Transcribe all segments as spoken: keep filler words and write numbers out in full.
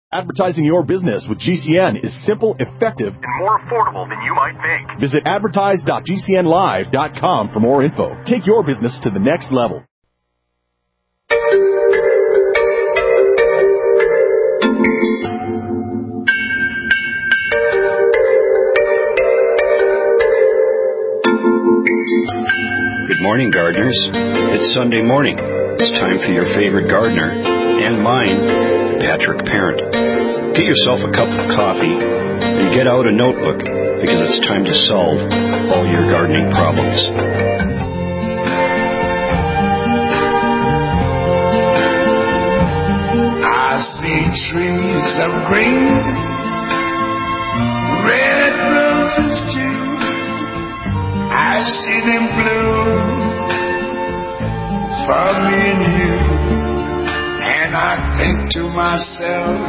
Advertising your business with G C N is simple, effective, and more affordable than you might think. Visit advertise dot g c n live dot com for more info. Take your business to the next level. Good morning, gardeners. It's Sunday morning. It's time for your favorite gardener, and mine, Patrick Parent. Get yourself a cup of coffee and get out a notebook, because it's time to solve all your gardening problems. I see trees of green, red roses too. I see them bloom for me and you, and I think to myself,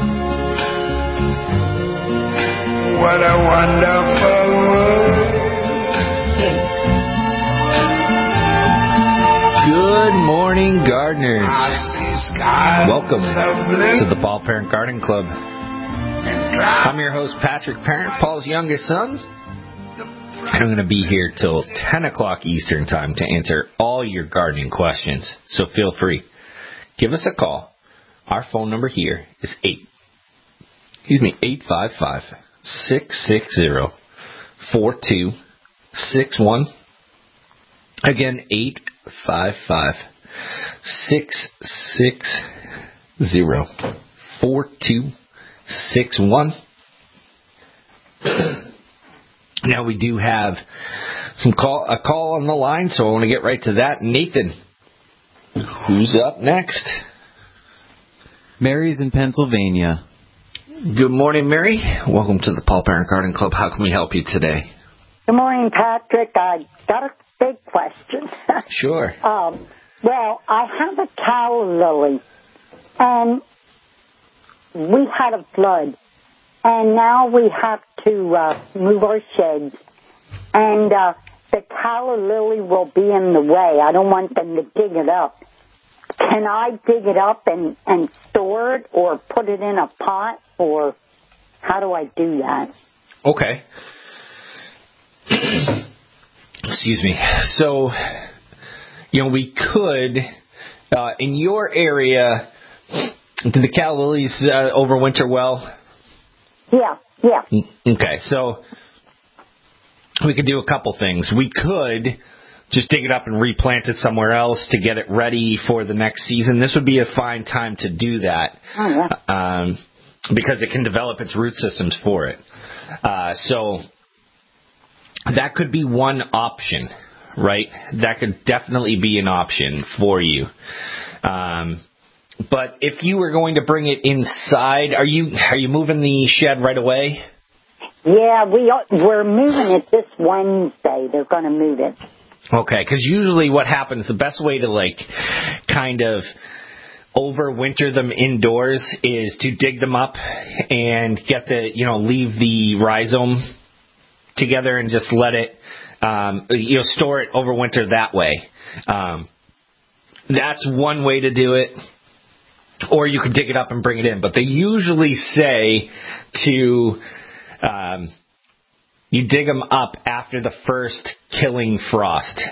what a wonderful world. Good morning, gardeners. I see skies Welcome of blue to the Paul Parent Gardening Club. and dry. I'm your host, Patrick Parent, Paul's youngest son. I'm going to be here till ten o'clock Eastern Time to answer all your gardening questions. So feel free. Give us a call. Our phone number here is eight. Excuse me, eight five five, six six zero, four two six one. Again, eight five five, six six zero, four two six one. Now we do have some call a call on the line, so I want to get right to that. Nathan, who's up next? Mary's in Pennsylvania. Good morning, Mary. Welcome to the Paul Parent Garden Club. How can we help you today? Good morning, Patrick. I got a big question. Sure. um, well, I have a calla lily, and we had a flood, and now we have to uh, move our sheds, and uh, the calla lily will be in the way. I don't want them to dig it up. Can I dig it up and, and store it, or put it in a pot, or how do I do that? Okay. Excuse me. So, you know, we could, uh, in your area, do the calla lilies uh, overwinter well? Yeah, yeah. Okay, so we could do a couple things. We could just dig it up and replant it somewhere else to get it ready for the next season. This would be a fine time to do that. Oh, yeah. um, because it can develop its root systems for it. Uh, so that could be one option, right? That could definitely be an option for you. Um, but if you were going to bring it inside, are you are you moving the shed right away? Yeah, we are, we're moving it this Wednesday. They're going to move it. Okay, because usually what happens, the best way to like kind of overwinter them indoors is to dig them up and get the, you know, leave the rhizome together and just let it, um, you know, store it overwinter that way. Um, that's one way to do it. Or you could dig it up and bring it in. But they usually say to, um, you dig them up after the first killing frost.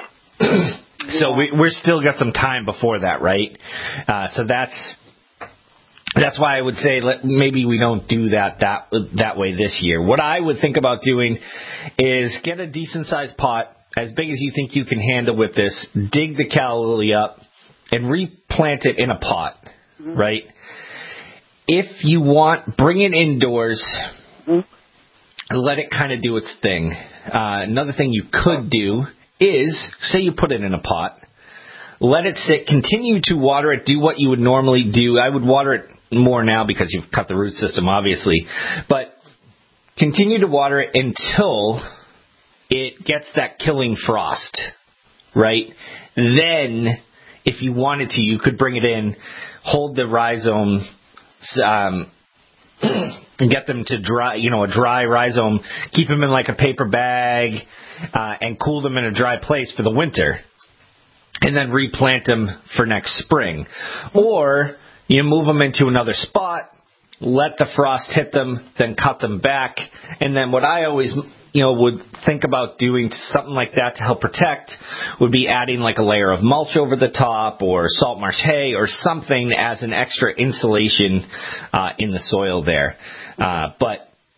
So we, we're still got some time before that, right? Uh, so that's that's why I would say let, maybe we don't do that, that that way this year. What I would think about doing is get a decent-sized pot, as big as you think you can handle with this, dig the calla lily up, and replant it in a pot, mm-hmm. right? If you want, bring it indoors, mm-hmm. let it kind of do its thing. Uh, another thing you could do is, say you put it in a pot, let it sit, continue to water it, do what you would normally do. I would water it more now because you've cut the root system, obviously. But continue to water it until it gets that killing frost, right? Then, if you wanted to, you could bring it in, hold the rhizome, um, and get them to dry, you know, a dry rhizome, keep them in like a paper bag, uh, and cool them in a dry place for the winter, and then replant them for next spring. Or you move them into another spot let the frost hit them, then cut them back. And then what I always, you know, would think about doing something like that to help protect would be adding like a layer of mulch over the top or salt marsh hay or something as an extra insulation uh, in the soil there. Uh, but,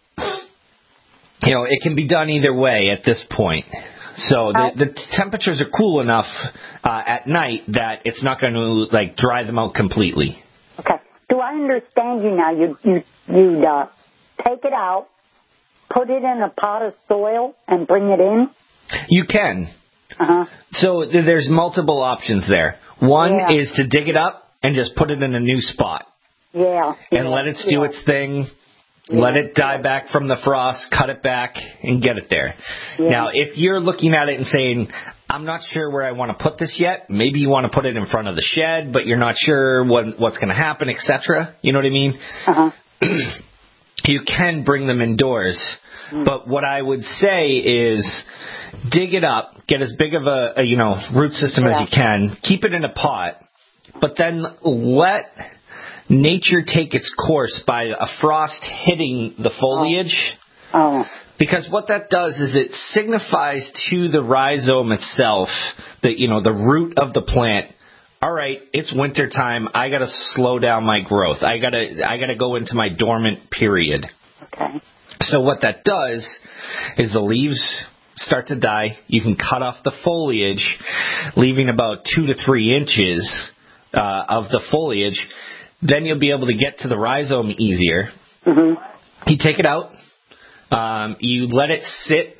you know, it can be done either way at this point. So the, the temperatures are cool enough uh, at night that it's not going to, like, dry them out completely. Okay. Do I understand you now? You, you, you'd uh, take it out, put it in a pot of soil, and bring it in? You can. Uh-huh. So th- there's multiple options there. One Yeah. is to dig it up and just put it in a new spot. Yeah. And yeah, let it do yeah. its thing. Yeah. Let it die back from the frost, cut it back, and get it there. Yeah. Now, if you're looking at it and saying, I'm not sure where I want to put this yet, maybe you want to put it in front of the shed, but you're not sure what, what's going to happen, et cetera. You know what I mean? Uh-huh. You can bring them indoors. Mm. But what I would say is dig it up, get as big of a, a you know, root system yeah. as you can, keep it in a pot, but then let nature take its course by a frost hitting the foliage. Oh. oh. Because what that does is it signifies to the rhizome itself, the, you know, the root of the plant, all right, it's winter time. I got to slow down my growth. I got to I got to go into my dormant period. Okay. So what that does is the leaves start to die. You can cut off the foliage, leaving about two to three inches uh, of the foliage. Then you'll be able to get to the rhizome easier. Mm-hmm. You take it out. Um, you let it sit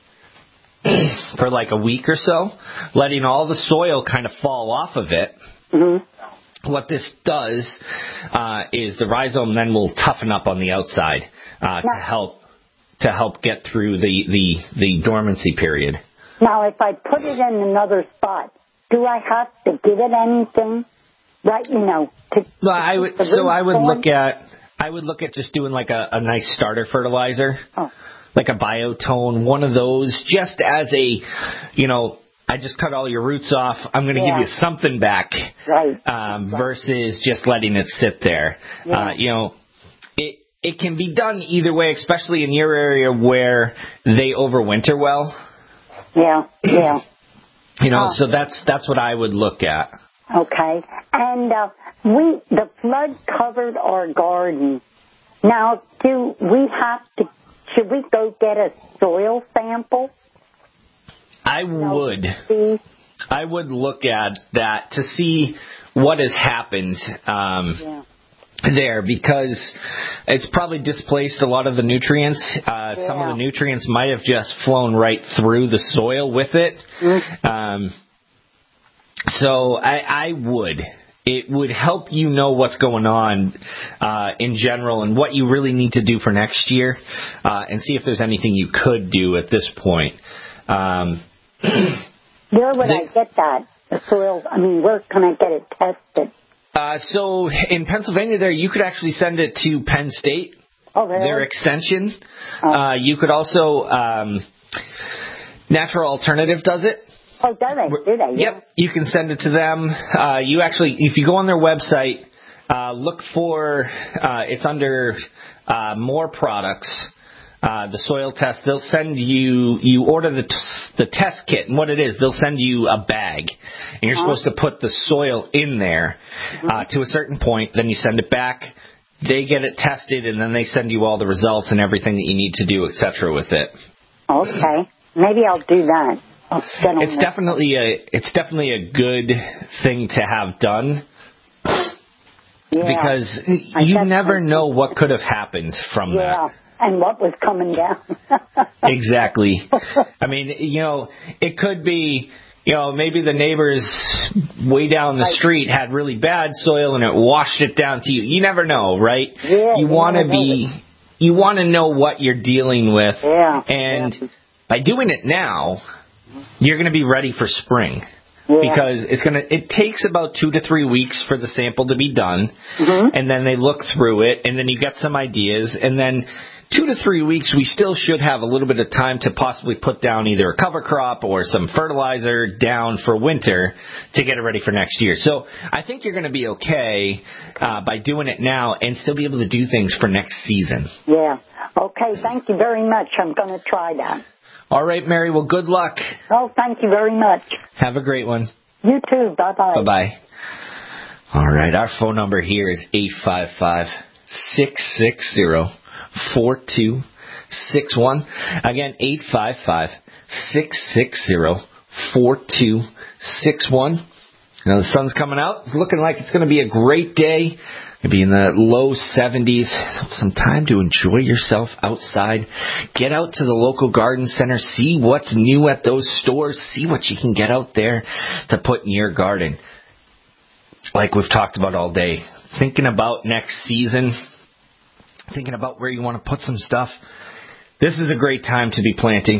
for like a week or so, letting all the soil kind of fall off of it. Mm-hmm. What this does uh, is the rhizome then will toughen up on the outside uh, to help to help get through the, the, the dormancy period. Now, if I put it in another spot, do I have to give it anything? Right, you know. To, well, I would. to So I would form? look at. I would look at just doing like a, a nice starter fertilizer, oh. like a biotone, one of those, just as a, you know, I just cut all your roots off. I'm going to yeah. give you something back, right? Um, right. Versus just letting it sit there. Yeah. Uh, you know, it it can be done either way, especially in your area where they overwinter well. Yeah, yeah. You know, oh. so that's that's what I would look at. Okay, and uh, we the flood covered our garden. Now, do we have to? Should we go get a soil sample? I would. See? I would look at that to see what has happened um, yeah. there, because it's probably displaced a lot of the nutrients. Uh, yeah. Some of the nutrients might have just flown right through the soil with it. Mm-hmm. Um, so I, I would. It would help you know what's going on uh, in general and what you really need to do for next year, uh, and see if there's anything you could do at this point. Um, where would they, I get that? The soil, I mean, where can I get it tested? Uh, so in Pennsylvania there, you could actually send it to Penn State, oh, really? their extension. Oh. Uh, you could also, um, Natural Alternative does it. Oh, do they? Do they? Yep. You can send it to them. Uh, you actually, if you go on their website, uh, look for, uh, it's under uh, more products. Uh, the soil test, they'll send you, you order the t- the test kit, and what it is, they'll send you a bag, and you're uh-huh. supposed to put the soil in there uh, uh-huh. to a certain point, then you send it back, they get it tested, and then they send you all the results and everything that you need to do, et cetera with it. Okay. Maybe I'll do that. I'll it's definitely a, it's definitely a good thing to have done. Yeah. Because you never know what could have happened from yeah. that. And what was coming down. Exactly. I mean, you know, it could be, you know, maybe the neighbors way down the right. street had really bad soil and it washed it down to you. You never know, right? Yeah, you want to be, you want to know what you're dealing with. Yeah. And yeah. by doing it now, you're going to be ready for spring. Yeah. Because it's gonna. It takes about two to three weeks for the sample to be done, mm-hmm. and then they look through it, and then you get some ideas, and then two to three weeks, we still should have a little bit of time to possibly put down either a cover crop or some fertilizer down for winter to get it ready for next year. So I think you're going to be okay uh, by doing it now and still be able to do things for next season. Yeah. Okay, thank you very much. I'm going to try that. All right, Mary. Well, good luck. Oh, thank you very much. Have a great one. You too. Bye-bye. Bye-bye. All right, our phone number here is eight five five, six six zero, four two six one. Again, eight five five, six six zero, four two six one. Now, the sun's coming out. It's looking like it's going to be a great day. It'll be in the low seventies. Some time to enjoy yourself outside. Get out to the local garden center. See what's new at those stores. See what you can get out there to put in your garden. Like we've talked about all day. Thinking about next season. Thinking about where you want to put some stuff. This is a great time to be planting.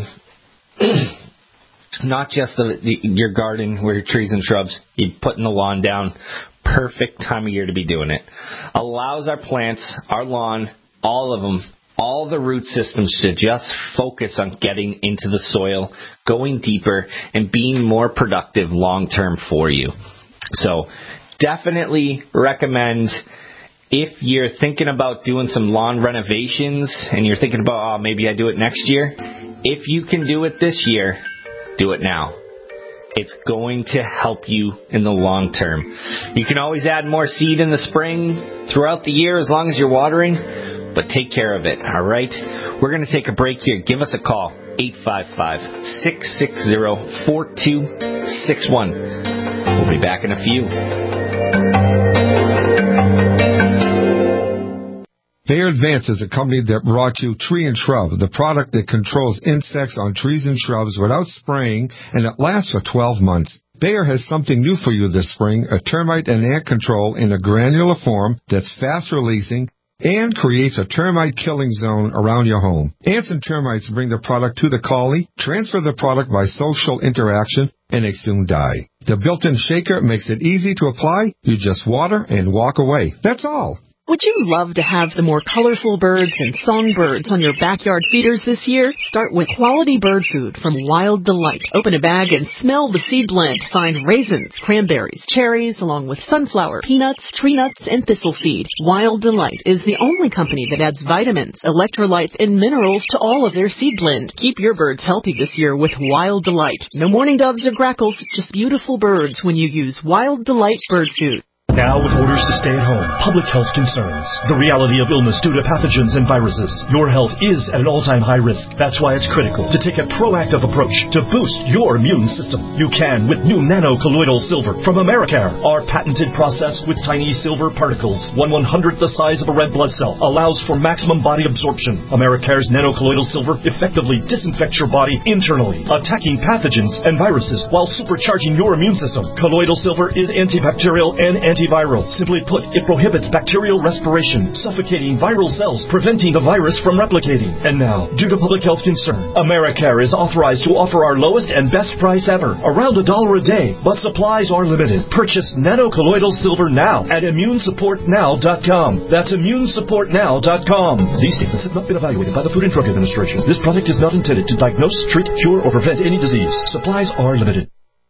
Not just the, the, your garden where your trees and shrubs. You're putting the lawn down. Perfect time of year to be doing it. Allows our plants, our lawn, all of them, all the root systems to just focus on getting into the soil, going deeper, and being more productive long-term for you. So definitely recommend, if you're thinking about doing some lawn renovations and you're thinking about, oh, maybe I do it next year, if you can do it this year, do it now. It's going to help you in the long term. You can always add more seed in the spring throughout the year as long as you're watering, but take care of it, all right? We're going to take a break here. Give us a call, eight five five, six six zero, four two six one. We'll be back in a few. Bayer Advance is a company that brought you Tree and Shrub, the product that controls insects on trees and shrubs without spraying, and it lasts for twelve months. Bayer has something new for you this spring, a termite and ant control in a granular form that's fast-releasing and creates a termite killing zone around your home. Ants and termites bring the product to the collie, transfer the product by social interaction, and they soon die. The built-in shaker makes it easy to apply. You just water and walk away. That's all. Would you love to have the more colorful birds and songbirds on your backyard feeders this year? Start with quality bird food from Wild Delight. Open a bag and smell the seed blend. Find raisins, cranberries, cherries, along with sunflower, peanuts, tree nuts, and thistle seed. Wild Delight is the only company that adds vitamins, electrolytes, and minerals to all of their seed blend. Keep your birds healthy this year with Wild Delight. No mourning doves or grackles, just beautiful birds when you use Wild Delight bird food. Now with orders to stay at home, public health concerns, the reality of illness due to pathogens and viruses, your health is at an all-time high risk. That's why it's critical to take a proactive approach to boost your immune system. You can with new nano-colloidal silver from Americare. Our patented process with tiny silver particles, one one-hundredth the size of a red blood cell, allows for maximum body absorption. Americare's nano-colloidal silver effectively disinfects your body internally, attacking pathogens and viruses while supercharging your immune system. Colloidal silver is antibacterial and anti Antiviral. Simply put, it prohibits bacterial respiration, suffocating viral cells, preventing the virus from replicating. And now, due to public health concern, Americare is authorized to offer our lowest and best price ever, around a dollar a day, but supplies are limited. Purchase nano-colloidal silver now at immune support now dot com. That's immune support now dot com. These statements have not been evaluated by the Food and Drug Administration. This product is not intended to diagnose, treat, cure, or prevent any disease. Supplies are limited.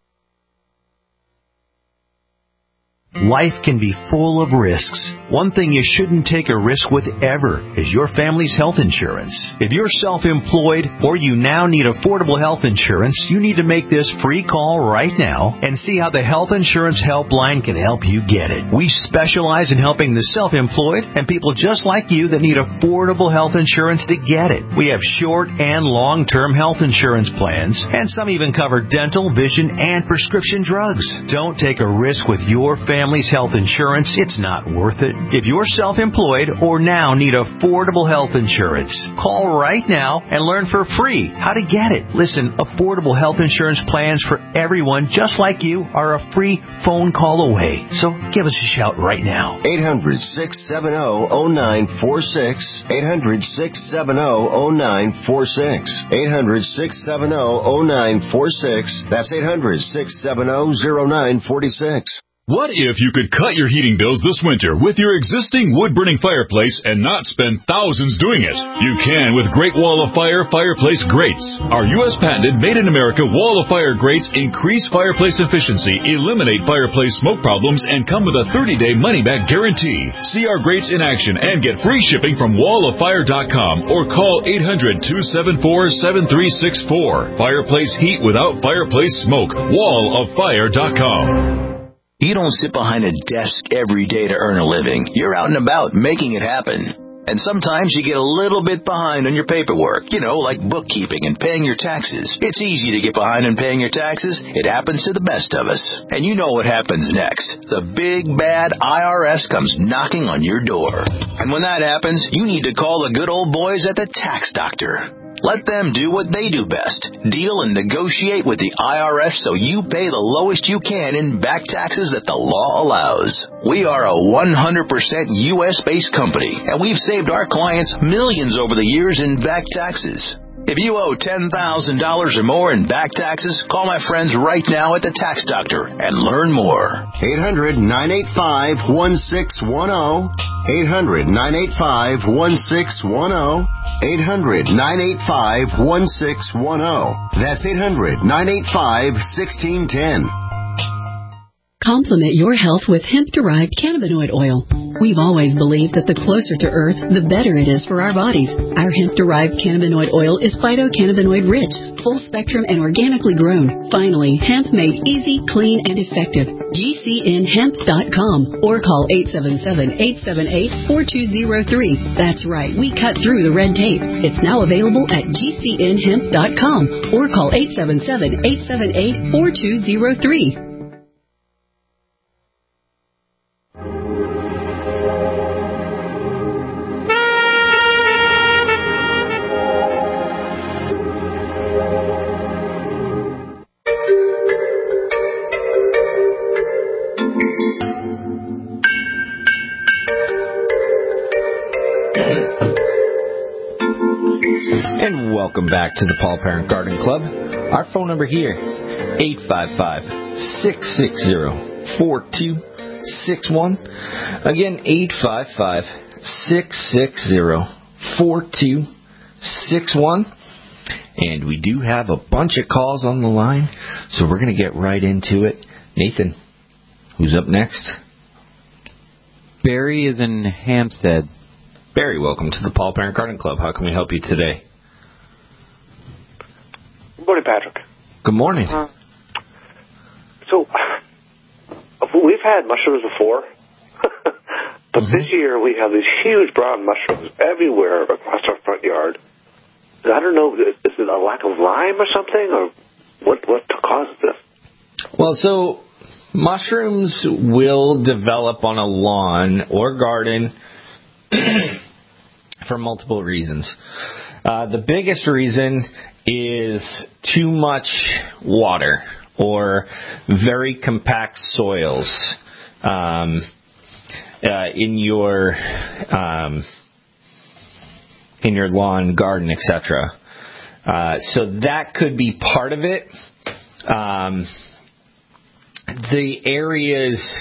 Life can be full of risks. One thing you shouldn't take a risk with ever is your family's health insurance. If you're self-employed or you now need affordable health insurance, you need to make this free call right now and see how the Health Insurance Helpline can help you get it. We specialize in helping the self-employed and people just like you that need affordable health insurance to get it. We have short and long-term health insurance plans, and some even cover dental, vision, and prescription drugs. Don't take a risk with your family. Family's health insurance, it's not worth it. If you're self-employed or now need affordable health insurance, call right now and learn for free how to get it. Listen, affordable health insurance plans for everyone just like you are a free phone call away. So give us a shout right now. eight hundred, six seven zero, zero nine four six. eight hundred, six seven zero, zero nine four six. eight hundred, six seven zero, zero nine four six. That's eight hundred, six seven zero, zero nine four six. What if you could cut your heating bills this winter with your existing wood-burning fireplace and not spend thousands doing it? You can with Great Wall of Fire fireplace grates. Our U S patented made-in-America Wall of Fire grates increase fireplace efficiency, eliminate fireplace smoke problems, and come with a thirty-day money-back guarantee. See our grates in action and get free shipping from wall of fire dot com or call eight hundred, two seven four, seven three six four. Fireplace heat without fireplace smoke. wall of fire dot com. You don't sit behind a desk every day to earn a living. You're out and about making it happen. And sometimes you get a little bit behind on your paperwork, you know, like bookkeeping and paying your taxes. It's easy to get behind on paying your taxes. It happens to the best of us. And you know what happens next. The big, bad I R S comes knocking on your door. And when that happens, you need to call the good old boys at the Tax Doctor. Let them do what they do best. Deal and negotiate with the I R S so you pay the lowest you can in back taxes that the law allows. We are a one hundred percent U S-based company, and we've saved our clients millions over the years in back taxes. If you owe ten thousand dollars or more in back taxes, call my friends right now at the Tax Doctor and learn more. eight hundred, nine eight five, one six one zero. eight hundred, nine eight five, one six one zero. eight hundred, nine eight five, one six one zero. That's eight hundred, nine eight five, one six one zero. Complement your health with hemp-derived cannabinoid oil. We've always believed that the closer to Earth, the better it is for our bodies. Our hemp-derived cannabinoid oil is phytocannabinoid-rich, full-spectrum, and organically grown. Finally, hemp made easy, clean, and effective. G C N hemp dot com or call eight seven seven, eight seven eight, four two zero three. That's right, we cut through the red tape. It's now available at G C N hemp dot com or call eight seven seven, eight seven eight, four two zero three. Welcome back to the Paul Parent Garden Club. Our phone number here, eight five five, six six zero, four two six one. Again, eight five five, six six zero, four two six one. And we do have a bunch of calls on the line, so we're going to get right into it. Nathan, who's up next? Barry is in Hampstead. Barry, welcome to the Paul Parent Garden Club. How can we help you today? Good morning, Patrick. Good morning. Uh, so, we've had mushrooms before, but mm-hmm. this year we have these huge brown mushrooms everywhere across our front yard. I don't know, is it a lack of lime or something, or what, what causes this? Well, so mushrooms will develop on a lawn or garden for multiple reasons. Uh, the biggest reason is too much water or very compact soils um, uh, in your um, in your lawn, garden, et cetera. Uh, so that could be part of it. Um, the areas.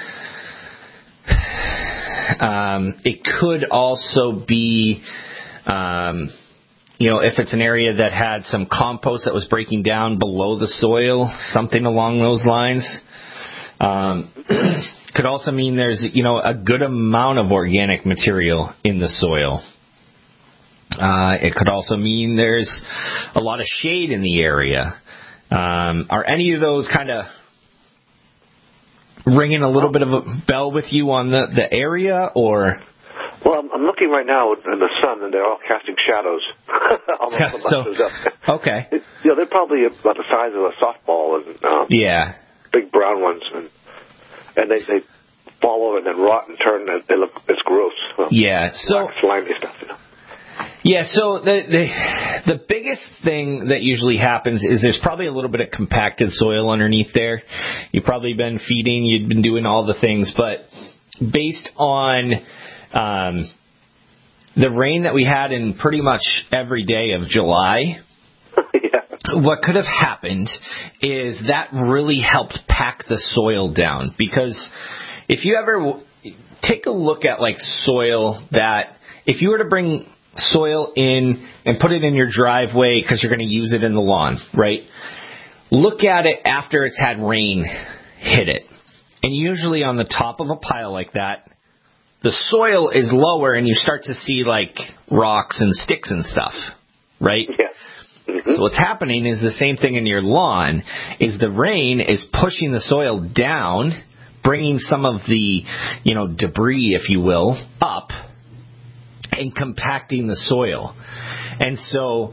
Um, it could also be. Um, You know, if it's an area that had some compost that was breaking down below the soil, something along those lines. Um, could also mean there's, you know, a good amount of organic material in the soil. Uh, it could also mean there's a lot of shade in the area. Um, are any of those kind of ringing a little bit of a bell with you on the, the area, or... Well, I'm, I'm looking right now in the sun, and they're all casting shadows. Almost the mushrooms so, up. Okay. It, you know, they're probably about the size of a softball, and um, yeah, big brown ones, and and they they fall over and then rot and turn, and they look it's gross. Well, yeah, so slimy stuff. You know. Yeah, so the, the the biggest thing that usually happens is there's probably a little bit of compacted soil underneath there. You've probably been feeding, you've been doing all the things, but based on Um, the rain that we had in pretty much every day of July, yeah. what could have happened is that really helped pack the soil down. Because if you ever take a look at like soil that, if you were to bring soil in and put it in your driveway because you're going to use it in the lawn, right? Look at it after it's had rain hit it. And usually on the top of a pile like that, the soil is lower and you start to see like rocks and sticks and stuff, right? Yeah. Mm-hmm. So what's happening is the same thing in your lawn, is the rain is pushing the soil down, bringing some of the, you know, debris, if you will, up and compacting the soil. And so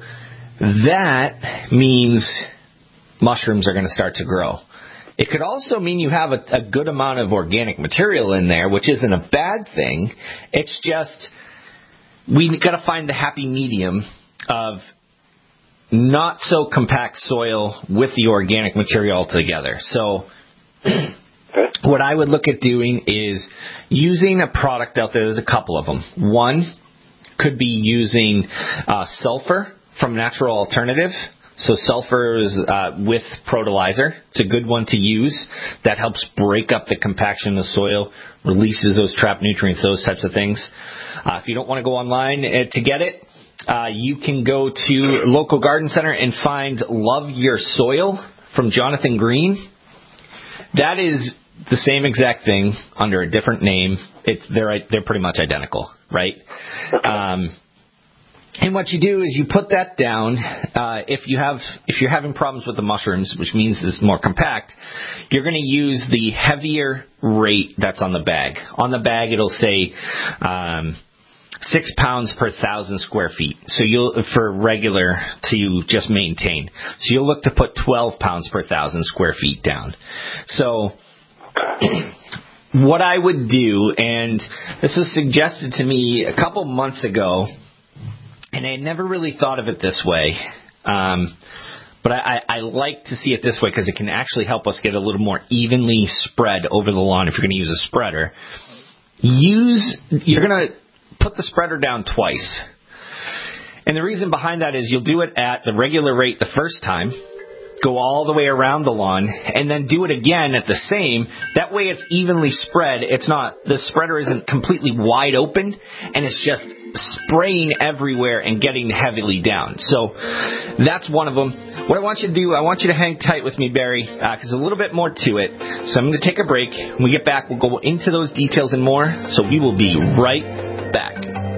that means mushrooms are going to start to grow. It could also mean you have a, a good amount of organic material in there, which isn't a bad thing. It's just we got to find the happy medium of not so compact soil with the organic material together. So what I would look at doing is using a product out there. There's a couple of them. One could be using uh, sulfur from Natural Alternative. So sulfur is uh, with Protolizer. It's a good one to use. That helps break up the compaction of the soil, releases those trapped nutrients, those types of things. Uh, if you don't want to go online uh, to get it, uh, you can go to local garden center and find Love Your Soil from Jonathan Green. That is the same exact thing under a different name. It's they're they're pretty much identical, right? Um, And what you do is you put that down. Uh, if you have, if you're having problems with the mushrooms, which means it's more compact, you're going to use the heavier rate that's on the bag. On the bag, it'll say um, six pounds per thousand square feet. So you'll for regular to just maintain. So you'll look to put twelve pounds per thousand square feet down. So what I would do, and this was suggested to me a couple months ago. And I never really thought of it this way, um, but I, I, I like to see it this way because it can actually help us get a little more evenly spread over the lawn if you're going to use a spreader. Use You're going to put the spreader down twice. And the reason behind that is you'll do it at the regular rate the first time, go all the way around the lawn, and then do it again at the same. That way it's evenly spread. It's not, the spreader isn't completely wide open, and it's just spraying everywhere and getting heavily down. So that's one of them. What I want you to do, I want you to hang tight with me, Barry, because uh, there's a little bit more to it. So I'm going to take a break. When we get back, we'll go into those details and more. So we will be right back.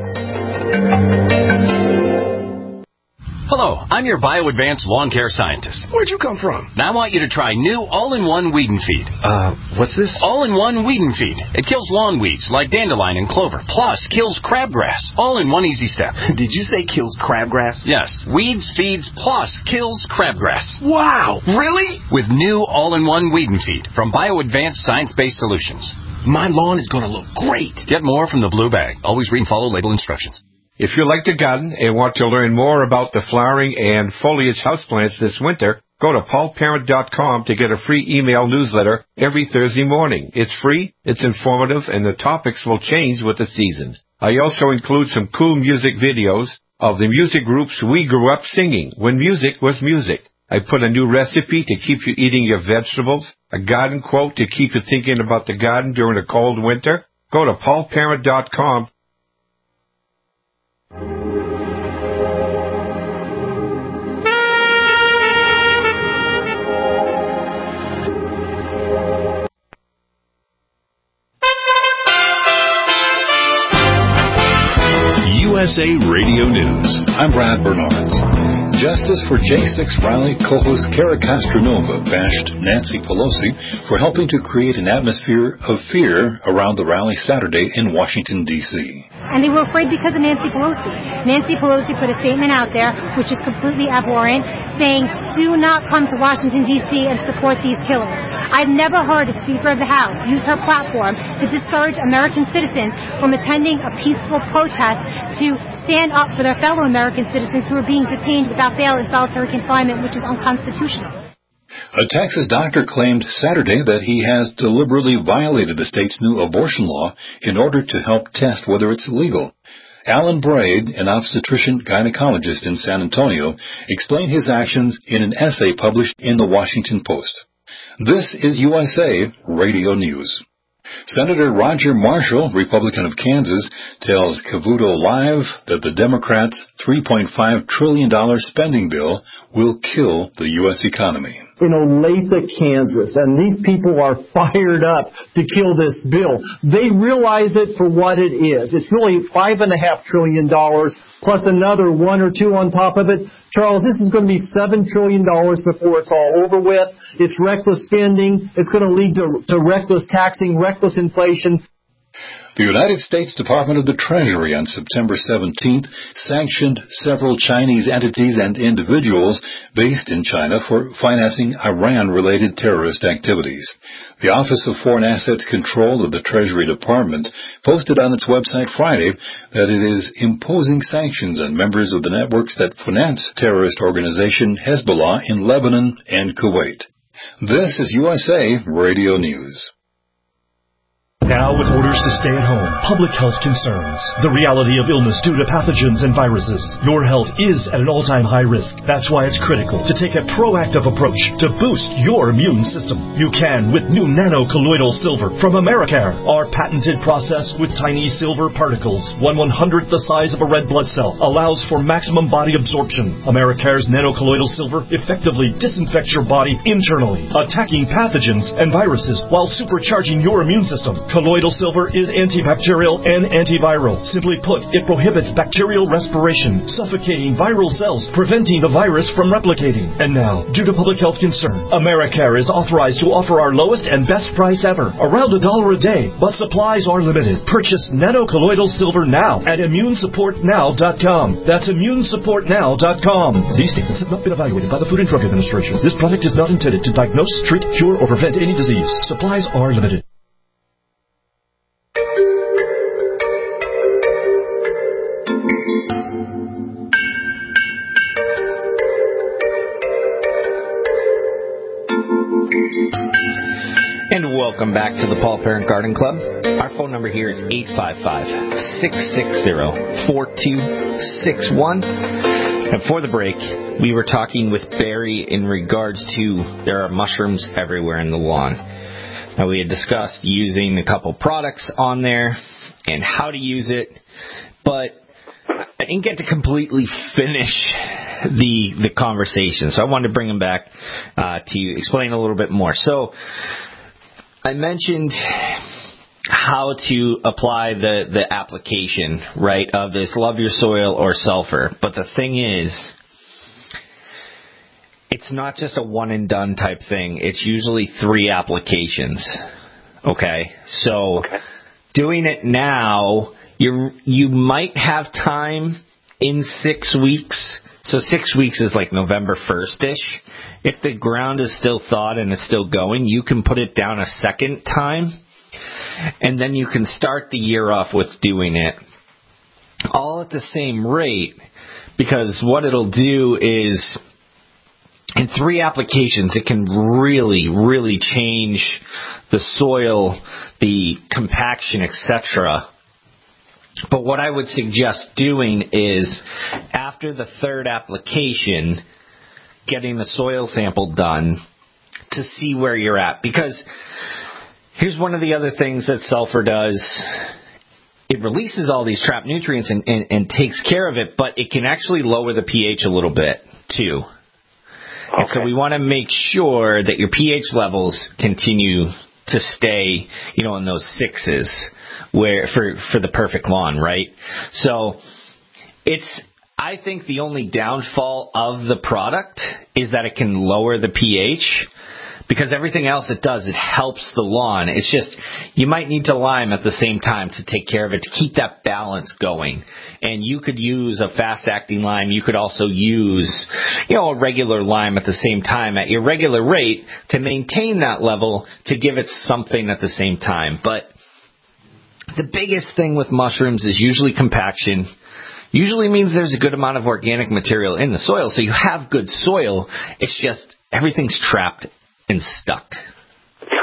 Hello, I'm your BioAdvanced lawn care scientist. Where'd you come from? Now I want you to try new all-in-one weed and feed. Uh, what's this? All-in-one weed and feed. It kills lawn weeds like dandelion and clover, plus kills crabgrass. All in one easy step. Did you say kills crabgrass? Yes. Weeds, feeds, plus kills crabgrass. Wow, really? With new all-in-one weed and feed from BioAdvanced science-based solutions. My lawn is going to look great. Get more from the blue bag. Always read and follow label instructions. If you like to garden and want to learn more about the flowering and foliage houseplants this winter, go to paul parent dot com to get a free email newsletter every Thursday morning. It's free, it's informative, and the topics will change with the seasons. I also include some cool music videos of the music groups we grew up singing when music was music. I put a new recipe to keep you eating your vegetables, a garden quote to keep you thinking about the garden during a cold winter. Go to paul parent dot com. U S A Radio News. I'm Brad Bernards. Justice for J six Rally co-host Kara Castronova bashed Nancy Pelosi for helping to create an atmosphere of fear around the rally Saturday in Washington, D C And they were afraid because of Nancy Pelosi. Nancy Pelosi put a statement out there, which is completely abhorrent, saying, do not come to Washington, D C and support these killers. I've never heard a Speaker of the House use her platform to discourage American citizens from attending a peaceful protest to stand up for their fellow American citizens who are being detained without bail in solitary confinement, which is unconstitutional. A Texas doctor claimed Saturday that he has deliberately violated the state's new abortion law in order to help test whether it's legal. Alan Braid, an obstetrician gynecologist in San Antonio, explained his actions in an essay published in the Washington Post. This is U S A Radio News. Senator Roger Marshall, Republican of Kansas, tells Cavuto Live that the Democrats' three point five trillion dollars spending bill will kill the U S economy. In Olathe, Kansas, and these people are fired up to kill this bill. They realize it for what it is. It's really five and a half trillion dollars plus another one or two on top of it. Charles, this is going to be seven trillion dollars before it's all over with. It's reckless spending. It's going to lead to, to reckless taxing, reckless inflation. The United States Department of the Treasury on September seventeenth sanctioned several Chinese entities and individuals based in China for financing Iran-related terrorist activities. The Office of Foreign Assets Control of the Treasury Department posted on its website Friday that it is imposing sanctions on members of the networks that finance terrorist organization Hezbollah in Lebanon and Kuwait. This is U S A Radio News. Now with orders to stay at home, public health concerns, the reality of illness due to pathogens and viruses. Your health is at an all-time high risk. That's why it's critical to take a proactive approach to boost your immune system. You can with new nano-colloidal silver from Americare. Our patented process with tiny silver particles, one one-hundredth the size of a red blood cell, allows for maximum body absorption. Americare's nano-colloidal silver effectively disinfects your body internally, attacking pathogens and viruses while supercharging your immune system. Colloidal silver is antibacterial and antiviral. Simply put, it prohibits bacterial respiration, suffocating viral cells, preventing the virus from replicating. And now, due to public health concern, Americare is authorized to offer our lowest and best price ever, around a dollar a day, but supplies are limited. Purchase nano-colloidal silver now at immune support now dot com. That's immune support now dot com. These statements have not been evaluated by the Food and Drug Administration. This product is not intended to diagnose, treat, cure, or prevent any disease. Supplies are limited. And welcome back to the Paul Parent Garden Club. Our phone number here is eight five five, six six zero, four two six one. And for the break, we were talking with Barry in regards to there are mushrooms everywhere in the lawn. Now, we had discussed using a couple products on there and how to use it, but I didn't get to completely finish the the conversation, so I wanted to bring him back uh, to explain a little bit more. So I mentioned how to apply the, the application, right, of this Love Your Soil or sulfur. But the thing is, it's not just a one-and-done type thing. It's usually three applications, okay? So okay. Doing it now, you you might have time in six weeks. So six weeks is like November first-ish. If the ground is still thawed and it's still going, you can put it down a second time, and then you can start the year off with doing it all at the same rate, because what it'll do is in three applications, it can really, really change the soil, the compaction, et cetera. But what I would suggest doing is, after the third application, getting the soil sample done to see where you're at. Because here's one of the other things that sulfur does. It releases all these trapped nutrients and, and, and takes care of it, but it can actually lower the pH a little bit, too. Okay. And so we want to make sure that your pH levels continue to stay, you know, in those sixes. Where for for the perfect lawn, right? So it's, I think the only downfall of the product is that it can lower the pH, because everything else it does, it helps the lawn. It's just, you might need to lime at the same time to take care of it, to keep that balance going. And you could use a fast-acting lime. You could also use, you know, a regular lime at the same time at your regular rate to maintain that level, to give it something at the same time. But the biggest thing with mushrooms is usually compaction. Usually means there's a good amount of organic material in the soil, so you have good soil. It's just everything's trapped and stuck.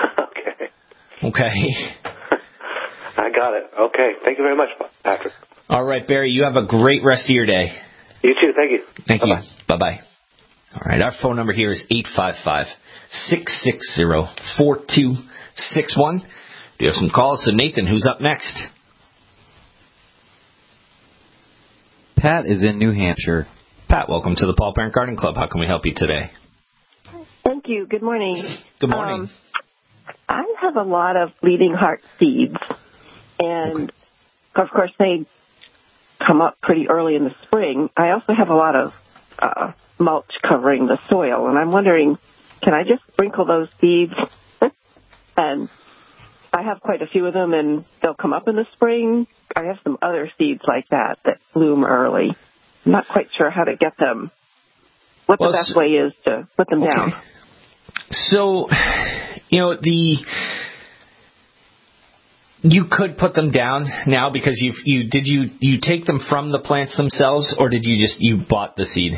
Okay. Okay. I got it. Okay. Thank you very much, Patrick. All right, Barry, you have a great rest of your day. You too. Thank you. Thank Bye-bye. you. Bye-bye. All right, our phone number here is eight five five, six six zero, four two six one. Do you have some calls? So, Nathan, who's up next? Pat is in New Hampshire. Pat, welcome to the Paul Parent Garden Club. How can we help you today? Thank you. Good morning. Good morning. Um, I have a lot of bleeding heart seeds, and okay. of course they come up pretty early in the spring. I also have a lot of uh, mulch covering the soil, and I'm wondering, can I just sprinkle those seeds? And I have quite a few of them, and they'll come up in the spring. I have some other seeds like that that bloom early. I'm not quite sure how to get them, what well, the best so, way is to put them okay. down. So, you know, the you could put them down now because you you did you you take them from the plants themselves, or did you just you bought the seed?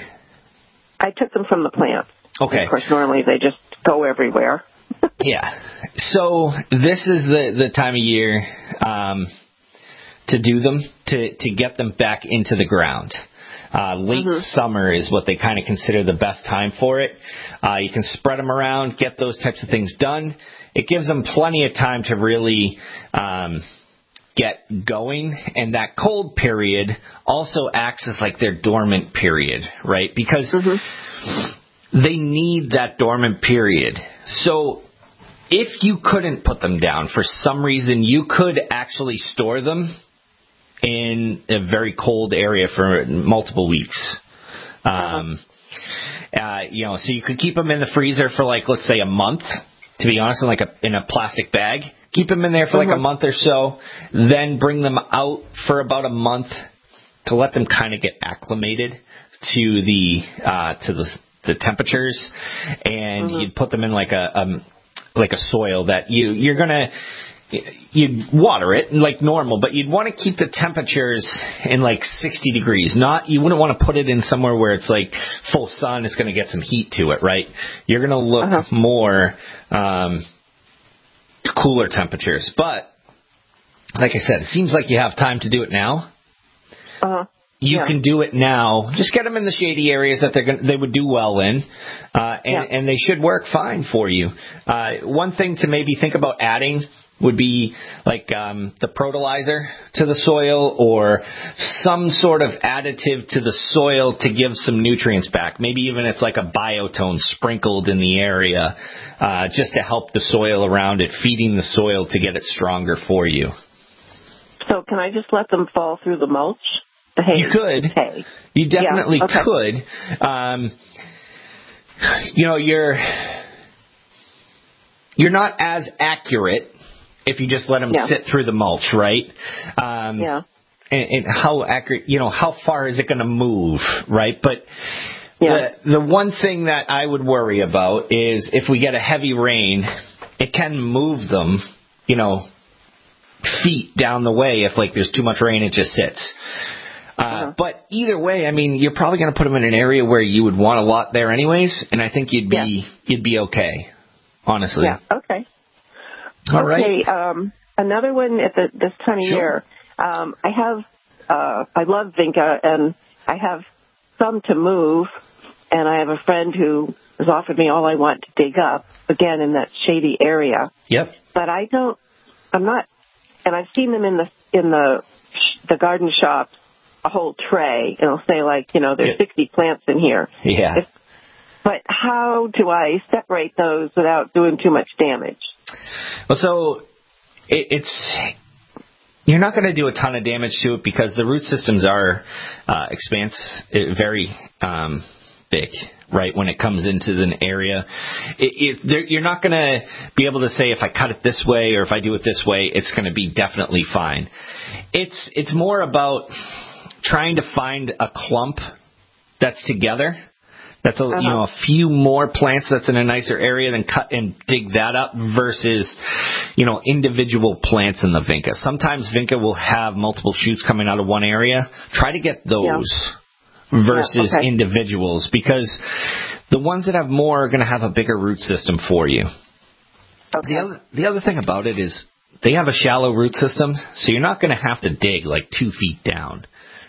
I took them from the plants. Okay. And of course, normally they just go everywhere. Yeah. So this is the the time of year um, to do them to to get them back into the ground. Uh, late mm-hmm. summer is what they kind of consider the best time for it. Uh, you can spread them around, get those types of things done. It gives them plenty of time to really um, get going. And that cold period also acts as like their dormant period, right? Because mm-hmm. they need that dormant period. So if you couldn't put them down for some reason, you could actually store them in a very cold area for multiple weeks. Um, uh, you know, so you could keep them in the freezer for like, let's say a month, to be honest, in like a, in a plastic bag. Keep them in there for like mm-hmm. a month or so, then bring them out for about a month to let them kind of get acclimated to the, uh, to the, the temperatures. And mm-hmm. you'd put them in like a, um, like a soil that you, you're going to, you'd water it like normal, but you'd want to keep the temperatures in like sixty degrees. Not, you wouldn't want to put it in somewhere where it's like full sun. It's going to get some heat to it, right? You're going to look uh-huh. more um, cooler temperatures. But like I said, it seems like you have time to do it now. Uh-huh. You yeah. can do it now. Just get them in the shady areas that they're gonna, they would do well in, uh, and, yeah. and they should work fine for you. Uh, one thing to maybe think about adding would be like um, the Protolizer to the soil, or some sort of additive to the soil to give some nutrients back. Maybe even it's like a biotone sprinkled in the area, uh, just to help the soil around it, feeding the soil to get it stronger for you. So can I just let them fall through the mulch? The hay? You could. Hay. You definitely yeah. okay. could. Um, you know, you're you're not as accurate if you just let them yeah. sit through the mulch, right? Um, yeah. And, and how accurate, you know, how far is it going to move, right? But yeah. the the one thing that I would worry about is if we get a heavy rain, it can move them, you know, feet down the way if like there's too much rain, it just sits. Uh, uh-huh. But either way, I mean, you're probably going to put them in an area where you would want a lot there anyways, and I think you'd be yeah. you'd be okay, honestly. Yeah. Okay. All okay, right. Um, another one at the, this time of sure. year. Um, I have, uh, I love Vinca, and I have some to move, and I have a friend who has offered me all I want to dig up, again, in that shady area. Yep. But I don't, I'm not, and I've seen them in the, in the, the garden shops, a whole tray, and it'll say like, you know, there's yeah. sixty plants in here. Yeah. If, but how do I separate those without doing too much damage? Well, so it, it's you're not going to do a ton of damage to it because the root systems are uh, expanse very um, big, right? When it comes into an area, it, it, you're not going to be able to say if I cut it this way or if I do it this way, it's going to be definitely fine. It's it's more about trying to find a clump that's together. That's a, uh-huh. you know, a few more plants that's in a nicer area than cut and dig that up versus, you know, individual plants in the Vinca. Sometimes Vinca will have multiple shoots coming out of one area. Try to get those yeah. versus yeah, okay. individuals, because the ones that have more are going to have a bigger root system for you. Okay. The other, the other thing about it is they have a shallow root system, so you're not going to have to dig like two feet down.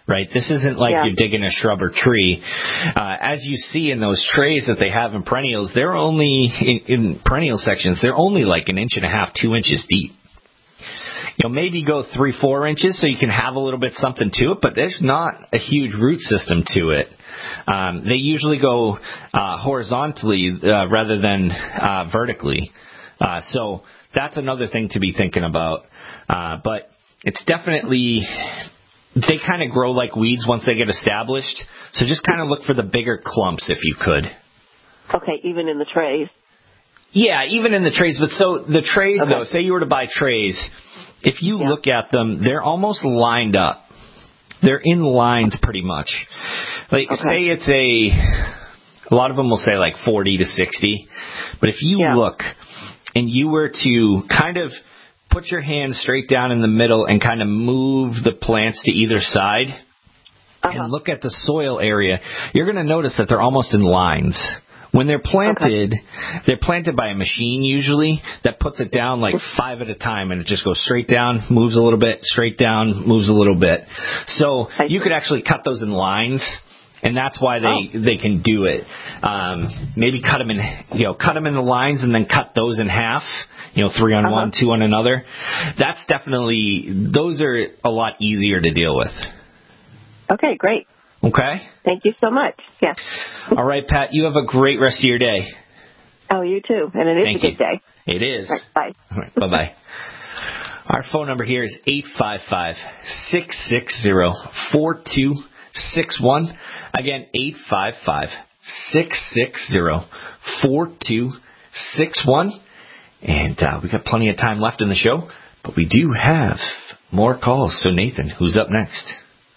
right? This isn't like Yeah. you're digging a shrub or tree. Uh, as you see in those trays that they have in perennials, they're only, in, in perennial sections, they're only like an inch and a half, two inches deep. You know, maybe go three, four inches so you can have a little bit something to it, but there's not a huge root system to it. Um, they usually go uh, horizontally uh, rather than uh, vertically. Uh, so that's another thing to be thinking about. Uh, but it's definitely, they kind of grow like weeds once they get established. So just kind of look for the bigger clumps if you could. Okay, even in the trays. Yeah, even in the trays. But so the trays, Okay. though, say you were to buy trays, if you yeah. look at them, they're almost lined up. They're in lines pretty much. Like, okay. say it's a, a lot of them will say like forty to sixty. But if you yeah. look and you were to kind of put your hand straight down in the middle and kind of move the plants to either side uh-huh. and look at the soil area, you're going to notice that they're almost in lines. When they're planted, okay. they're planted by a machine usually that puts it down like five at a time, and it just goes straight down, moves a little bit, straight down, moves a little bit. So you could actually cut those in lines, and that's why they, oh. they can do it. Um, maybe cut them in, you know, cut them in the lines and then cut those in half. You know, three on uh-huh. one, two on another. That's definitely, those are a lot easier to deal with. Okay, great. Okay. Thank you so much. Yeah. All right, Pat, you have a great rest of your day. Oh, you too. And it is Thank a good you. day. It is. Right, bye. All right, bye-bye. Our phone number here is eight five five, six six zero, four two six one. Again, eight five five, six six zero, four two six one. And uh, we've got plenty of time left in the show, but we do have more calls. So, Nathan, who's up next?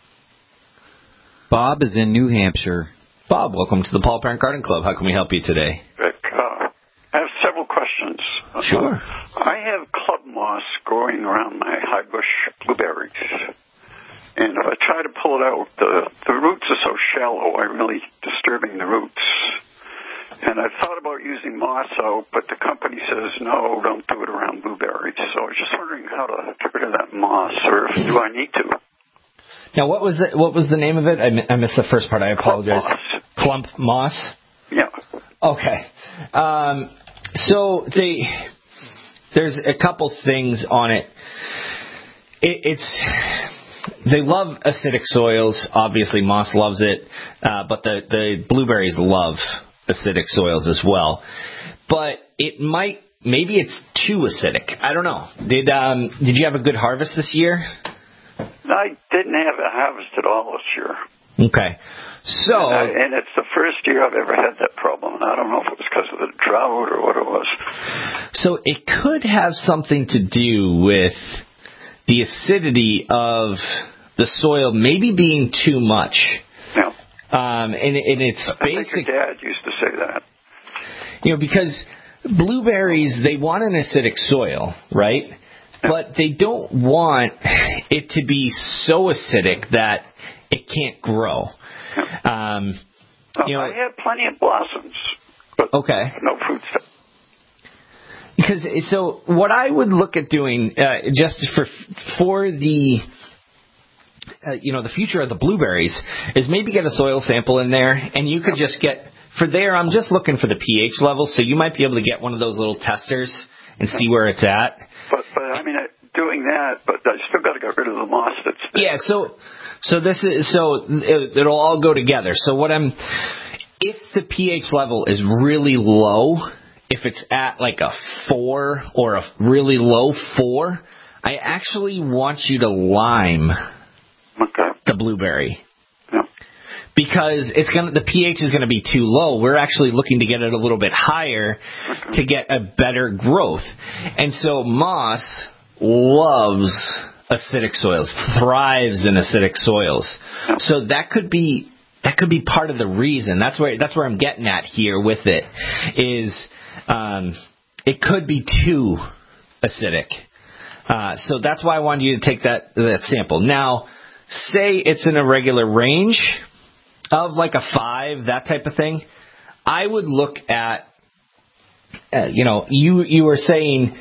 Bob is in New Hampshire. Bob, welcome to the Paul Parent Garden Club. How can we help you today? Rick, uh, I have several questions. Sure. Uh, I have club moss growing around my high bush blueberries. And if I try to pull it out, the, the roots are so shallow, I'm really disturbing the roots. And I thought about using moss out, but the company says, no, don't do it around blueberries. So I was just wondering how to get rid of that moss, or if, do I need to? Now, what was the, what was the name of it? I, I missed the first part. I apologize. Clump moss. Clump moss? Yeah. Okay. Um, so they, there's a couple things on it. it. It's they love acidic soils. Obviously, moss loves it, uh, but the, the blueberries love acidic soils as well. But it might, maybe it's too acidic. I don't know. Did um, did you have a good harvest this year? I didn't have a harvest at all this year. Okay. So, and, I, and it's the first year I've ever had that problem, and I don't know if it was because of the drought or what it was. So it could have something to do with the acidity of the soil maybe being too much. Yeah. Um, and, and it's I basic. think your dad used to say that. You know, because blueberries, they want an acidic soil, right? But they don't want it to be so acidic that it can't grow. Um, well, you know, I had plenty of blossoms, but okay. no fruits. Because so what I would look at doing, uh, just for for the uh, you know the future of the blueberries, is maybe get a soil sample in there, and you could just get for there. I'm just looking for the pH level, so you might be able to get one of those little testers and see where it's at. But, but I mean, doing that, but I still got to get rid of the moss that's there. Yeah, so so this is so it, it'll all go together. So what I'm, if the pH level is really low, if it's at like a four or a really low four, I actually want you to lime okay. the blueberry. Yeah. Because it's gonna, the pH is going to be too low. We're actually looking to get it a little bit higher okay. to get a better growth. And so moss loves acidic soils, thrives in acidic soils. So that could be that could be part of the reason. That's where that's where I'm getting at here with it. Is um, it could be too acidic. Uh, so that's why I wanted you to take that that sample. Now, say it's in a regular range of like a five, that type of thing. I would look at, uh, you know, you you were saying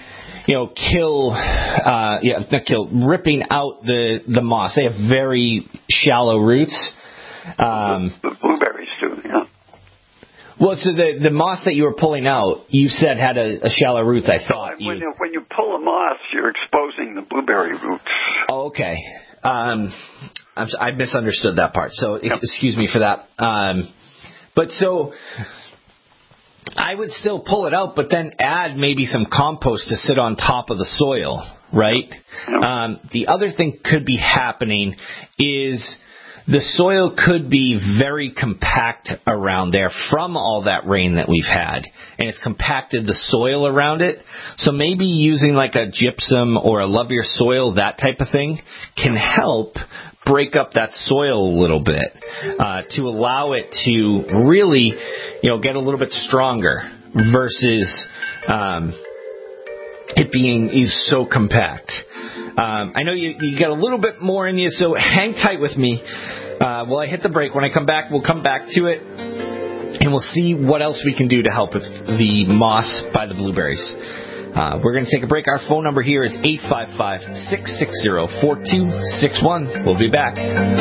you know, kill, uh, yeah, not kill, ripping out the, the moss. They have very shallow roots. Um, the blueberries do, yeah. Well, so the the moss that you were pulling out, you said had a, a shallow roots. I thought when you. you when you pull the moss, you're exposing the blueberry roots. Oh, okay. Um, I'm, I misunderstood that part. So yep. Excuse me for that. Um, but so I would still pull it out, but then add maybe some compost to sit on top of the soil, right? Yep. Um, the other thing could be happening is the soil could be very compact around there from all that rain that we've had, and it's compacted the soil around it. So maybe using like a gypsum or a Love Your Soil, that type of thing, can help break up that soil a little bit uh, to allow it to really, you know, get a little bit stronger versus um, it being is so compact. Um, I know you, you got a little bit more in you, so hang tight with me uh, while I hit the break. When I come back, we'll come back to it, and we'll see what else we can do to help with the moss by the blueberries. Uh, we're going to take a break. Our phone number here is eight five five, six six zero, four two six one. We'll be back.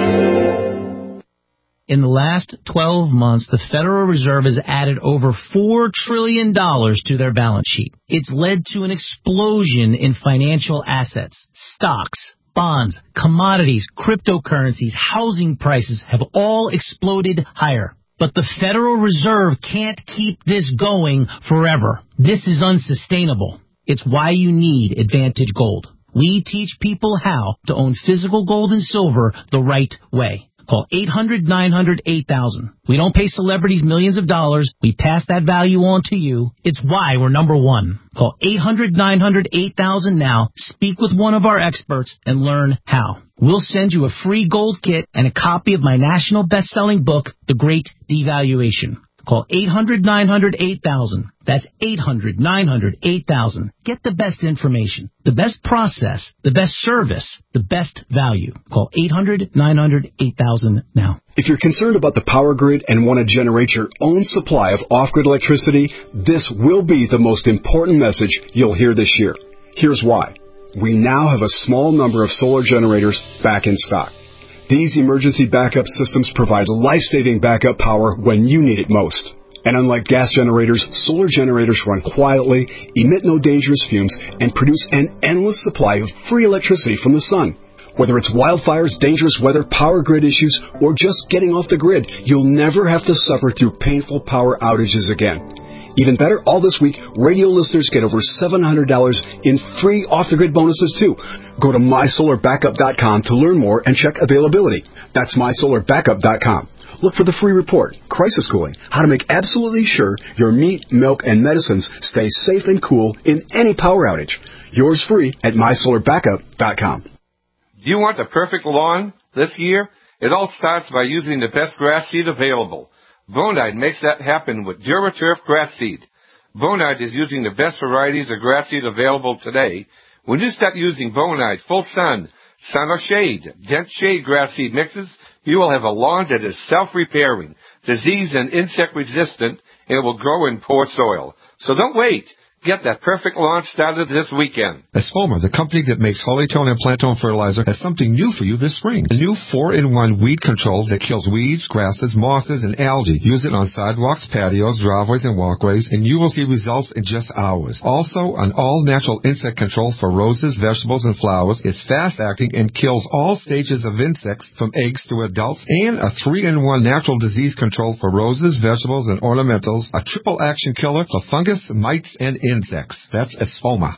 In the last twelve months, the Federal Reserve has added over four trillion dollars to their balance sheet. It's led to an explosion in financial assets. Stocks, bonds, commodities, cryptocurrencies, housing prices have all exploded higher. But the Federal Reserve can't keep this going forever. This is unsustainable. It's why you need Advantage Gold. We teach people how to own physical gold and silver the right way. Call eight hundred, nine hundred, eight thousand. We don't pay celebrities millions of dollars. We pass that value on to you. It's why we're number one. Call eight hundred, nine hundred, eight thousand now. Speak with one of our experts and learn how. We'll send you a free gold kit and a copy of my national best-selling book, The Great Devaluation. Call eight hundred, nine hundred, eight thousand. That's eight hundred, nine hundred, eight thousand. Get the best information, the best process, the best service, the best value. Call eight hundred, nine hundred, eight thousand now. If you're concerned about the power grid and want to generate your own supply of off-grid electricity, this will be the most important message you'll hear this year. Here's why. We now have a small number of solar generators back in stock. These emergency backup systems provide life-saving backup power when you need it most. And unlike gas generators, solar generators run quietly, emit no dangerous fumes, and produce an endless supply of free electricity from the sun. Whether it's wildfires, dangerous weather, power grid issues, or just getting off the grid, you'll never have to suffer through painful power outages again. Even better, all this week, radio listeners get over seven hundred dollars in free off-the-grid bonuses, too. Go to my solar backup dot com to learn more and check availability. That's my solar backup dot com. Look for the free report, Crisis Cooling, how to make absolutely sure your meat, milk, and medicines stay safe and cool in any power outage. Yours free at my solar backup dot com. Do you want the perfect lawn this year? It all starts by using the best grass seed available. Bonide makes that happen with DuraTurf grass seed. Bonide is using the best varieties of grass seed available today. When you start using Bonide Full Sun, Sun or Shade, Dense Shade grass seed mixes, you will have a lawn that is self-repairing, disease and insect resistant, and it will grow in poor soil. So don't wait. Get that perfect lawn started this weekend. Espoma, the company that makes Holytone and Plantone fertilizer, has something new for you this spring. A new four in one weed control that kills weeds, grasses, mosses, and algae. Use it on sidewalks, patios, driveways, and walkways, and you will see results in just hours. Also, an all-natural insect control for roses, vegetables, and flowers. It's fast-acting and kills all stages of insects from eggs to adults. And a three in one natural disease control for roses, vegetables, and ornamentals. A triple action killer for fungus, mites, and insects. Insects. That's Espoma.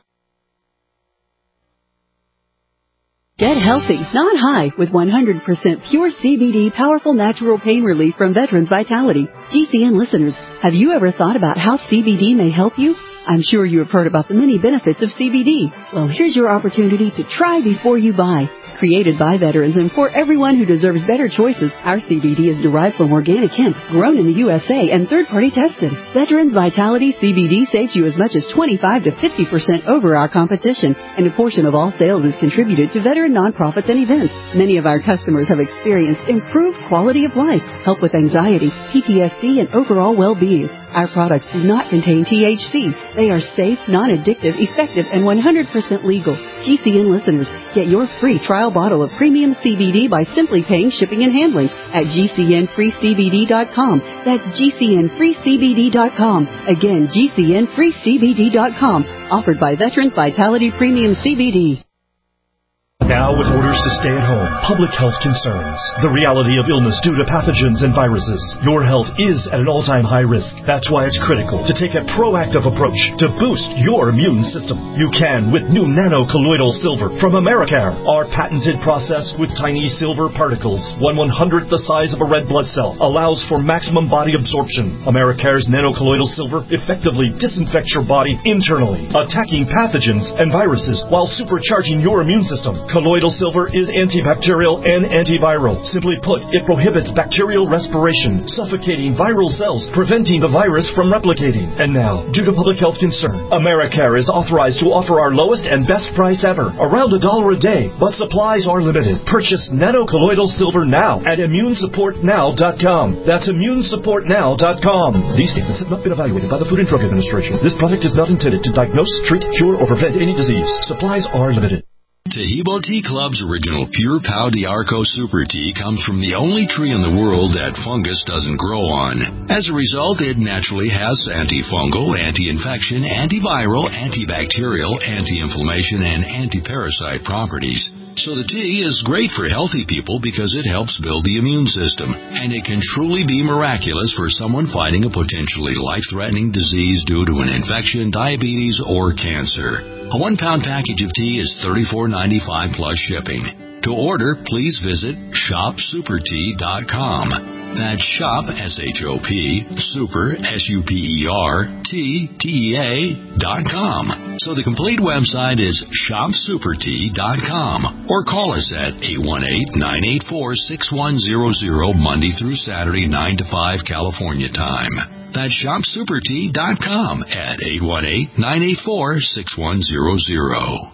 Get healthy, not high, with one hundred percent pure C B D powerful natural pain relief from Veterans Vitality. G C N listeners, have you ever thought about how C B D may help you? I'm sure you have heard about the many benefits of C B D. Well, here's your opportunity to try before you buy. Created by veterans and for everyone who deserves better choices, our C B D is derived from organic hemp, grown in the U S A and third-party tested. Veterans Vitality C B D saves you as much as twenty-five to fifty percent over our competition, and a portion of all sales is contributed to veteran nonprofits and events. Many of our customers have experienced improved quality of life, help with anxiety, P T S D, and overall well-being. Our products do not contain T H C. They are safe, non-addictive, effective, and one hundred percent legal. G C N listeners, get your free trial bottle of premium C B D by simply paying shipping and handling at G C N free C B D dot com. That's G C N free C B D dot com. Again, G C N free C B D dot com. Offered by Veterans Vitality Premium C B D. Now with orders to stay at home, public health concerns, the reality of illness due to pathogens and viruses, your health is at an all-time high risk. That's why it's critical to take a proactive approach to boost your immune system. You can with new nano-colloidal silver from Americare. Our patented process with tiny silver particles, one one-hundredth the size of a red blood cell, allows for maximum body absorption. Americare's nano-colloidal silver effectively disinfects your body internally, attacking pathogens and viruses while supercharging your immune system. Colloidal silver is antibacterial and antiviral. Simply put, it prohibits bacterial respiration, suffocating viral cells, preventing the virus from replicating. And now, due to public health concern, Americare is authorized to offer our lowest and best price ever, around a dollar a day, but supplies are limited. Purchase nano-colloidal silver now at immune support now dot com. That's immune support now dot com. These statements have not been evaluated by the Food and Drug Administration. This product is not intended to diagnose, treat, cure, or prevent any disease. Supplies are limited. Taheebo Tea Club's original Pure Pau d'Arco Super Tea comes from the only tree in the world that fungus doesn't grow on. As a result, it naturally has antifungal, anti-infection, antiviral, antibacterial, anti-inflammation, and anti-parasite properties. So the tea is great for healthy people because it helps build the immune system, and it can truly be miraculous for someone fighting a potentially life-threatening disease due to an infection, diabetes, or cancer. A one-pound package of tea is thirty-four ninety-five plus shipping. To order, please visit shop super tea dot com. That's shop, S H O P, super, S U P E R, T, T E A, dot com. So the complete website is shop super tea dot com. Or call us at eight one eight, nine eight four, six one zero zero Monday through Saturday, nine to five California time. That's shop super tea dot com at eight one eight, nine eight four, six one zero zero.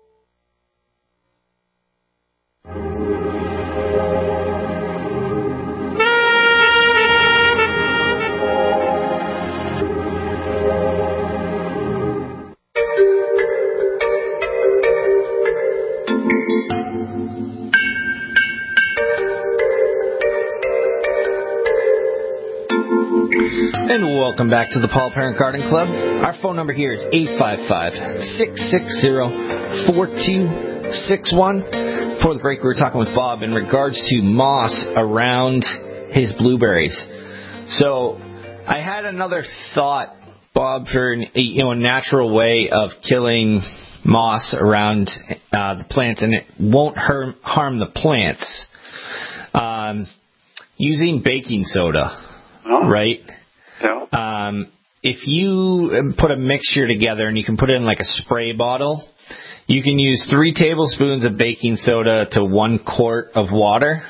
And welcome back to the Paul Parent Garden Club. Our phone number here is eight five five, six six zero, four two six one. Before the break, we were talking with Bob in regards to moss around his blueberries. So I had another thought, Bob, for you know a natural way of killing moss around uh, the plants, and it won't harm, harm the plants. Um, using baking soda, oh. right? Yeah. Um, if you put a mixture together and you can put it in like a spray bottle, you can use three tablespoons of baking soda to one quart of water.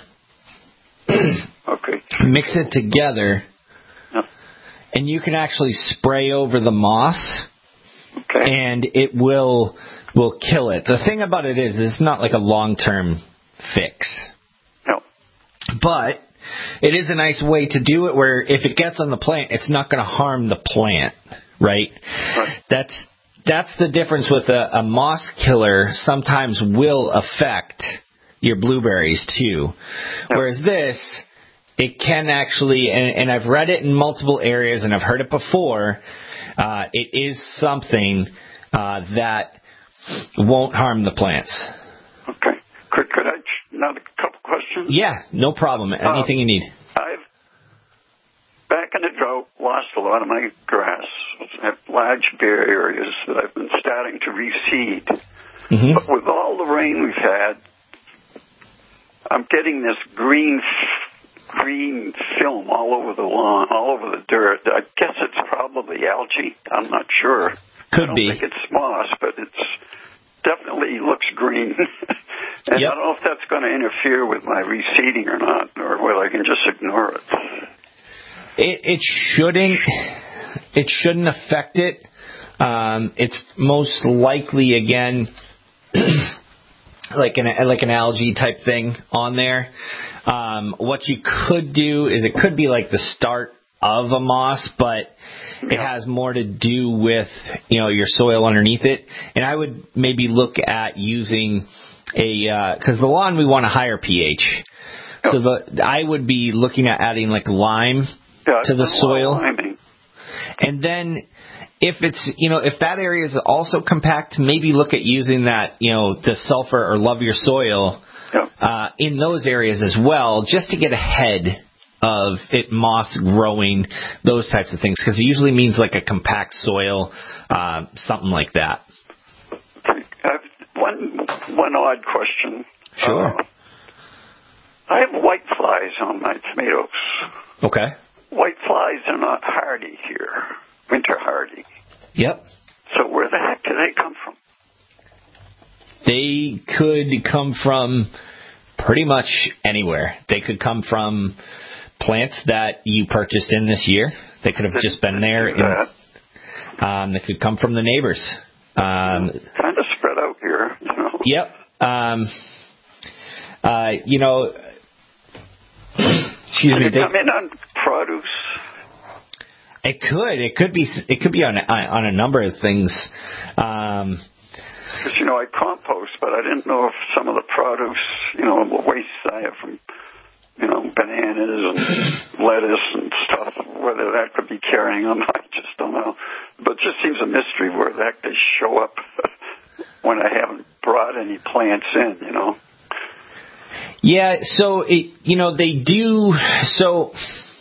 Okay. Mix it together, yep. and you can actually spray over the moss, okay. and it will will kill it. The thing about it is, it's not like a long-term fix. No. But it is a nice way to do it where if it gets on the plant, it's not going to harm the plant, right? right. That's that's the difference with a, a moss killer. Sometimes will affect your blueberries too. Yep. Whereas this, it can actually, and, and I've read it in multiple areas and I've heard it before, uh, it is something uh, that won't harm the plants. Okay. Could, could I another couple questions? Yeah, no problem. Anything um, you need. I've, back in the drought, lost a lot of my grass. I have large bare areas that I've been starting to reseed. Mm-hmm. But with all the rain we've had, I'm getting this green green film all over the lawn, all over the dirt. I guess it's probably algae. I'm not sure. Could I don't be. think it's moss, but it's definitely looks green. And yep. I don't know if that's going to interfere with my reseeding or not, or whether I can just ignore it. It, it shouldn't. It shouldn't affect it. Um, it's most likely again like an like an algae type thing on there. Um, what you could do is it could be like the start of a moss, but it has more to do with, you know, your soil underneath it. And I would maybe look at using a, because uh, the lawn we want a higher pH. So the I would be looking at adding like lime yeah, to the soil. Liming. And then if it's, you know, if that area is also compact, maybe look at using that, you know, the sulfur or Love Your Soil yeah. uh, in those areas as well, just to get ahead of it moss growing, those types of things, because it usually means like a compact soil, uh, something like that. Okay. I have one, one odd question. Sure. Uh, I have white flies on my tomatoes. Okay. White flies are not hardy here, winter hardy. Yep. So where the heck do they come from? They could come from pretty much anywhere. They could come from plants that you purchased in this year. They could have just been there. In, um, they could come from the neighbors. Um, kind of spread out here, you know. Yep. Um, uh, you know, excuse Can me. it They, come in on produce? It could. It could be. It could be on on a number of things. Um, Because, you know, I compost, but I didn't know if some of the produce, you know, the waste I have from, you know, bananas and lettuce and stuff, whether that could be carrying on. I just don't know. But it just seems a mystery where the heck they show up when I haven't brought any plants in, you know. Yeah, so, it, you know, they do, so,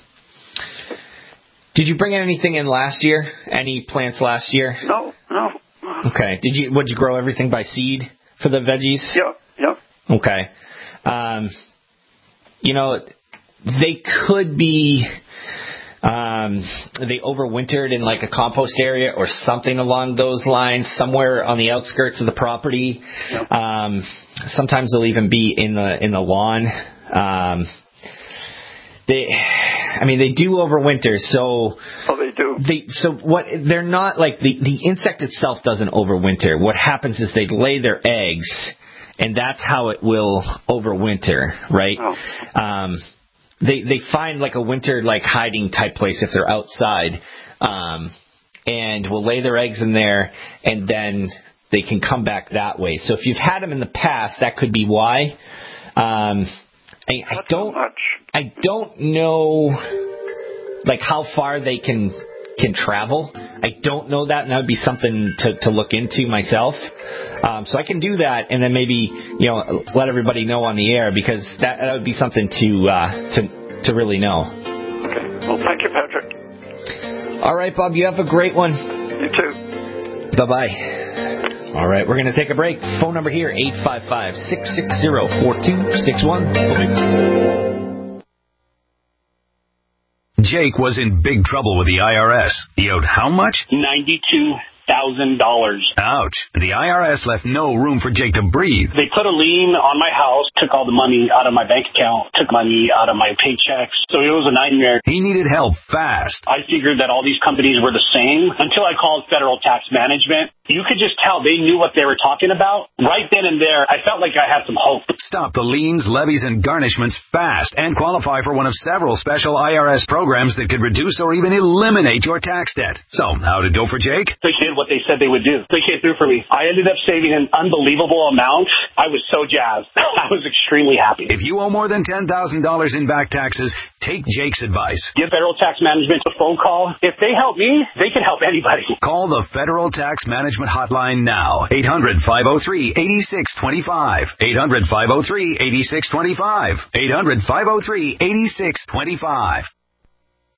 did you bring anything in last year? Any plants last year? No, no. Okay. Did you, would you grow everything by seed for the veggies? Yeah, yeah. Okay. Um, you know, they could be, um, they overwintered in like a compost area or something along those lines, somewhere on the outskirts of the property. Yeah. Um, sometimes they'll even be in the, in the lawn. Um, they, I mean, they do overwinter, so. Oh, they do. They, so what, they're not like, the, the insect itself doesn't overwinter. What happens is they lay their eggs, and that's how it will overwinter, right? Oh. Um, they, they find like a winter, like hiding type place if they're outside, um, and will lay their eggs in there, and then they can come back that way. So if you've had them in the past, that could be why. Um, I, I don't, I don't know, like how far they can can travel. I don't know that, and that would be something to, to look into myself. Um, so I can do that, and then maybe, you know, let everybody know on the air, because that, that would be something to uh, to to really know. Okay. Well, thank you, Patrick. All right, Bob. You have a great one. You too. Bye bye. All right, we're going to take a break. Phone number here, eight five five, six six zero, four two six one. Jake was in big trouble with the I R S. He owed how much? ninety-two thousand dollars. Ouch. The I R S left no room for Jake to breathe. They put a lien on my house, took all the money out of my bank account, took money out of my paychecks. So it was a nightmare. He needed help fast. I figured that all these companies were the same until I called Federal Tax Management. You could just tell they knew what they were talking about. Right then and there, I felt like I had some hope. Stop the liens, levies, and garnishments fast and qualify for one of several special I R S programs that could reduce or even eliminate your tax debt. So, how'd it go for Jake? They did what they said they would do. They came through for me. I ended up saving an unbelievable amount. I was so jazzed. I was extremely happy. If you owe more than ten thousand dollars in back taxes, take Jake's advice. Give Federal Tax Management a phone call. If they help me, they can help anybody. Call the Federal Tax Management Hotline now. eight hundred, five oh three, eight six two five. eight hundred, five oh three, eight six two five. eight hundred, five oh three, eight six two five.